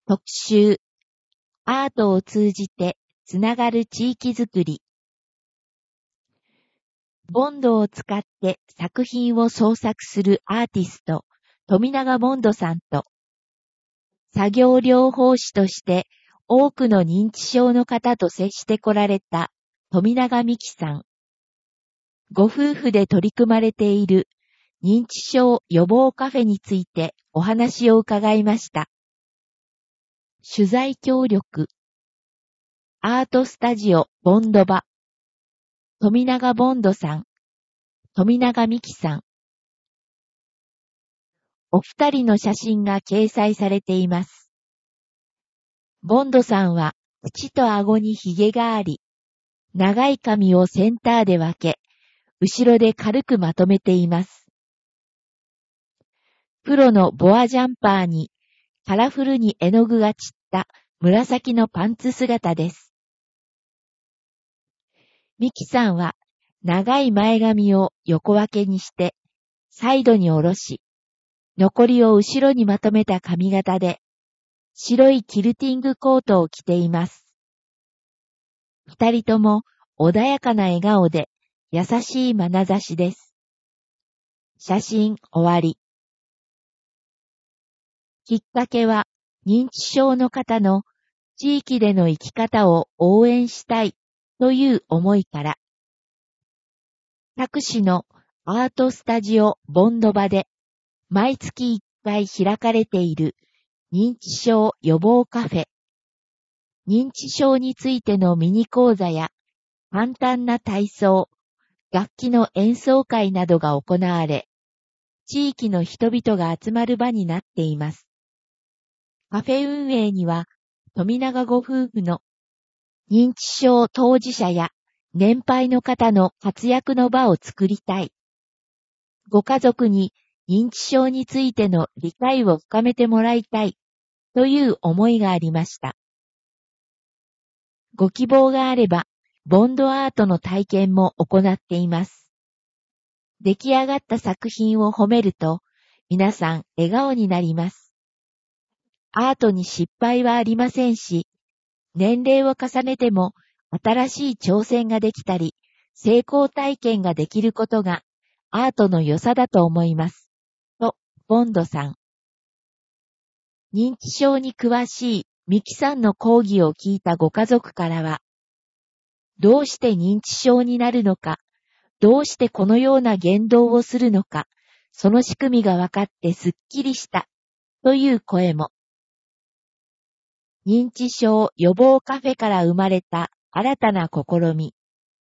特集、アートを通じてつながる地域づくり。ボンドを使って作品を創作するアーティスト、富永ボンドさんと、作業療法士として多くの認知症の方と接してこられた富永美希さん。ご夫婦で取り組まれている認知症予防カフェについてお話を伺いました。取材協力、アートスタジオボンドバ、富永ボンドさん、富永美希さん。お二人の写真が掲載されています。ボンドさんは口と顎にひげがあり、長い髪をセンターで分け、後ろで軽くまとめています。黒のボアジャンパーにカラフルに絵の具が散った紫のパンツ姿です。ミキさんは長い前髪を横分けにしてサイドに下ろし、残りを後ろにまとめた髪型で白いキルティングコートを着ています。二人とも穏やかな笑顔で優しい眼差しです。写真終わり。きっかけは認知症の方の地域での生き方を応援したいという思いから、佐久市のアートスタジオボンドバで毎月1回開かれている認知症予防カフェ、認知症についてのミニ講座や簡単な体操、楽器の演奏会などが行われ、地域の人々が集まる場になっています。カフェ運営には、富永ご夫婦の認知症当事者や年配の方の活躍の場を作りたい。ご家族に認知症についての理解を深めてもらいたいという思いがありました。ご希望があれば、ボンドアートの体験も行っています。出来上がった作品を褒めると、皆さん笑顔になります。アートに失敗はありませんし、年齢を重ねても新しい挑戦ができたり、成功体験ができることがアートの良さだと思います。と、ボンドさん。認知症に詳しいミキさんの講義を聞いたご家族からは、どうして認知症になるのか、どうしてこのような言動をするのか、その仕組みが分かってすっきりしたという声も。認知症予防カフェから生まれた新たな試み。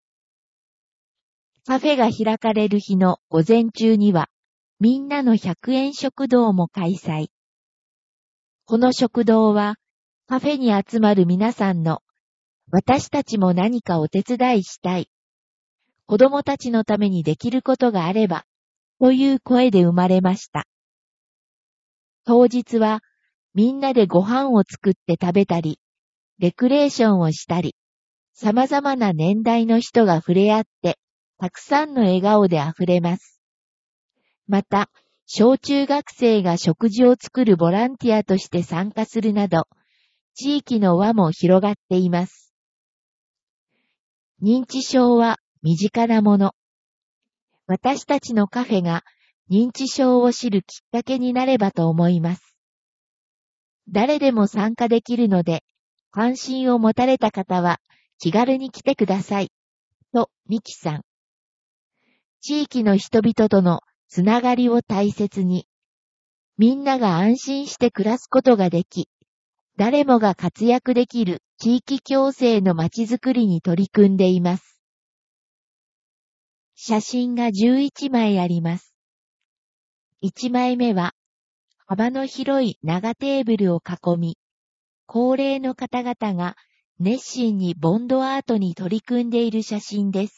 カフェが開かれる日の午前中には、みんなの100円食堂も開催。この食堂は、カフェに集まる皆さんの、私たちも何かお手伝いしたい。子供たちのためにできることがあれば、という声で生まれました。当日は、みんなでご飯を作って食べたり、レクレーションをしたり、様々な年代の人が触れ合って、たくさんの笑顔であふれます。また、小中学生が食事を作るボランティアとして参加するなど、地域の輪も広がっています。認知症は身近なもの。私たちのカフェが認知症を知るきっかけになればと思います。誰でも参加できるので、関心を持たれた方は気軽に来てください。と、ミキさん。地域の人々とのつながりを大切に、みんなが安心して暮らすことができ、誰もが活躍できる地域共生のまちづくりに取り組んでいます。写真が11枚あります。1枚目は、幅の広い長テーブルを囲み、高齢の方々が熱心にボンドアートに取り組んでいる写真です。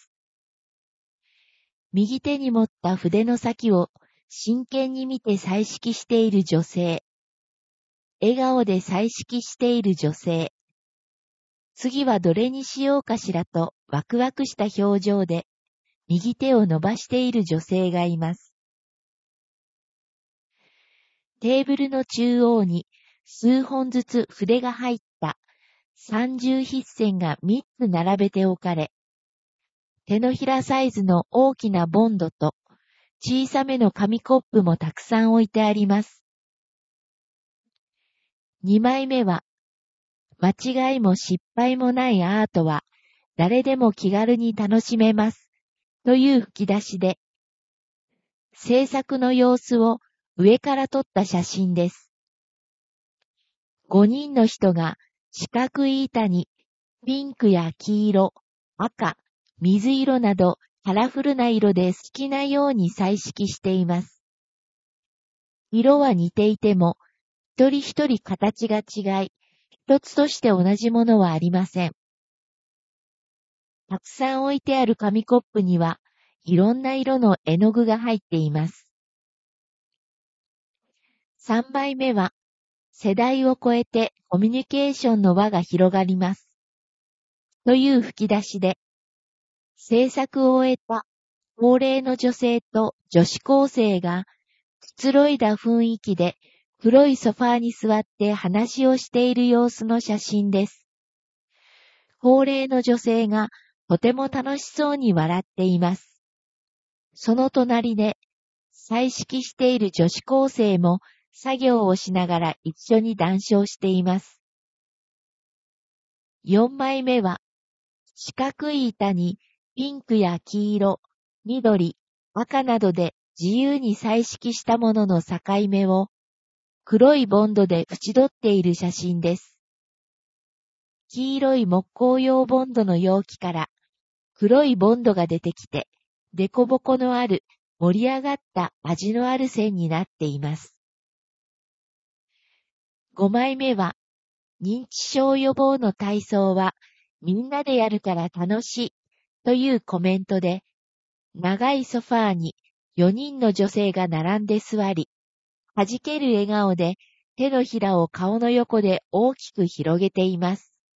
右手に持った筆の先を真剣に見て彩色している女性。笑顔で彩色している女性。次はどれにしようかしらとワクワクした表情で右手を伸ばしている女性がいます。テーブルの中央に数本ずつ筆が入った30筆線が3つ並べて置かれ、手のひらサイズの大きなボンドと小さめの紙コップもたくさん置いてあります。2枚目は、間違いも失敗もないアートは誰でも気軽に楽しめますという吹き出しで、制作の様子を上から撮った写真です。5人の人が四角い板にピンクや黄色、赤、水色などカラフルな色で好きなように彩色しています。色は似ていても、一人一人形が違い、一つとして同じものはありません。たくさん置いてある紙コップには、いろんな色の絵の具が入っています。3枚目は、世代を超えてコミュニケーションの輪が広がります。という吹き出しで、制作を終えた高齢の女性と女子高生がくつろいだ雰囲気で黒いソファーに座って話をしている様子の写真です。高齢の女性がとても楽しそうに笑っています。その隣で彩色している女子高生も作業をしながら一緒に談笑しています。4枚目は四角い板にピンクや黄色、緑、赤などで自由に彩色したものの境目を黒いボンドで縁取っている写真です。黄色い木工用ボンドの容器から黒いボンドが出てきて、デコボコのある盛り上がった味のある線になっています。5枚目は、認知症予防の体操はみんなでやるから楽しいというコメントで、長いソファーに4人の女性が並んで座り、弾ける笑顔で手のひらを顔の横で大きく広げています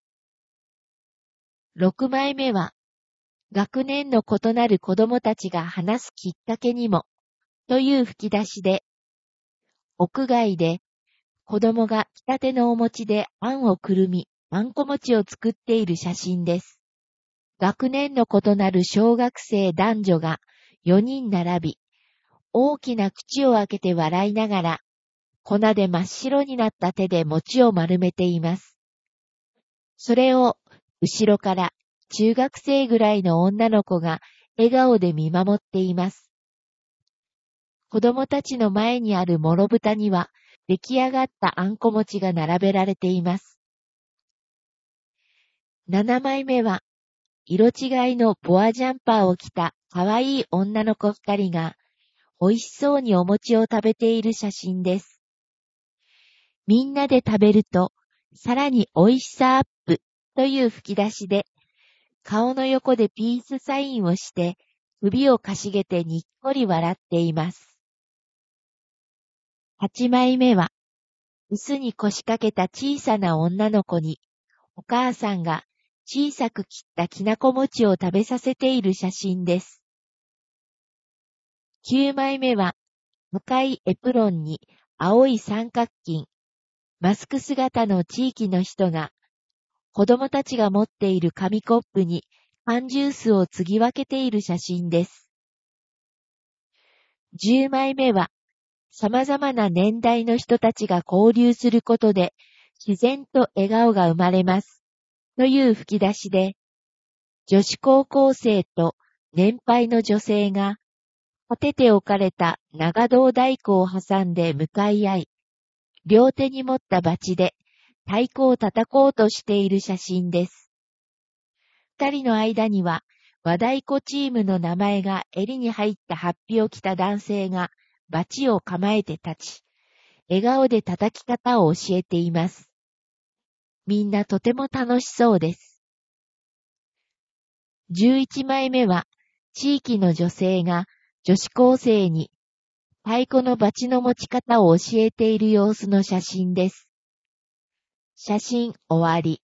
。6枚目は、学年の異なる子供たちが話すきっかけにも、という吹き出しで、屋外で子供が来たてのお餅であんをくるみ、あんこ餅を作っている写真です。学年の異なる小学生男女が4人並び、大きな口を開けて笑いながら、粉で真っ白になった手で餅を丸めています。それを後ろから中学生ぐらいの女の子が笑顔で見守っています。子供たちの前にあるもろ蓋には出来上がったあんこ餅が並べられています。7枚目は色違いのボアジャンパーを着たかわいい女の子2人が美味しそうにお餅を食べている写真です。みんなで食べるとさらに美味しさアップという吹き出しで顔の横でピースサインをして首をかしげてにっこり笑っています。8枚目は椅子に腰掛けた小さな女の子にお母さんが小さく切ったきなこ餅を食べさせている写真です。9枚目は赤いエプロンに青い三角巾、マスク姿の地域の人が子供たちが持っている紙コップに缶ジュースを継ぎ分けている写真です。10枚目は様々な年代の人たちが交流することで自然と笑顔が生まれます。という吹き出しで、女子高校生と年配の女性が立てて置かれた長胴太鼓を挟んで向かい合い、両手に持ったバチで太鼓を叩こうとしている写真です。二人の間には和太鼓チームの名前が襟に入った法被を着た男性がバチを構えて立ち、笑顔で叩き方を教えています。みんなとても楽しそうです。11枚目は、地域の女性が女子高生に太鼓のバチの持ち方を教えている様子の写真です。写真終わり。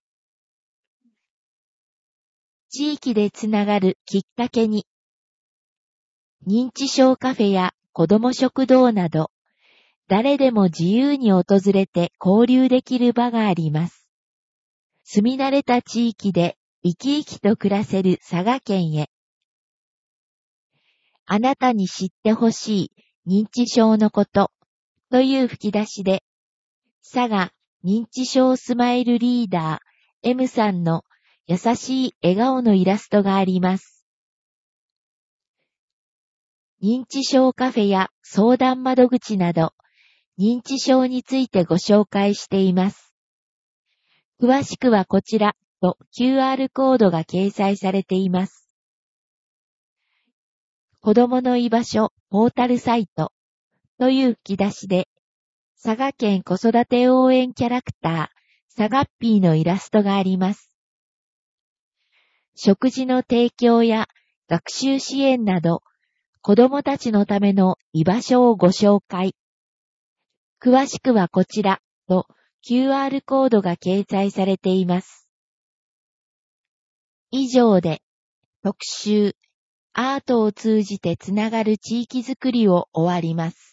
地域でつながるきっかけに、認知症カフェや子ども食堂など、 誰でも自由に訪れて交流できる場があります。住み慣れた地域で生き生きと暮らせる佐賀県へ。あなたに知ってほしい認知症のことという吹き出しで、佐賀認知症スマイルリーダー M さんの優しい笑顔のイラストがあります。認知症カフェや相談窓口など、認知症についてご紹介しています。詳しくはこちらと QR コードが掲載されています。子供の居場所ポータルサイトという吹き出しで、佐賀県子育て応援キャラクター、佐賀っぴーのイラストがあります。食事の提供や学習支援など、子供たちのための居場所をご紹介。詳しくはこちらと QR コードが掲載されています。以上で特集アートを通じてつながる地域づくりを終わります。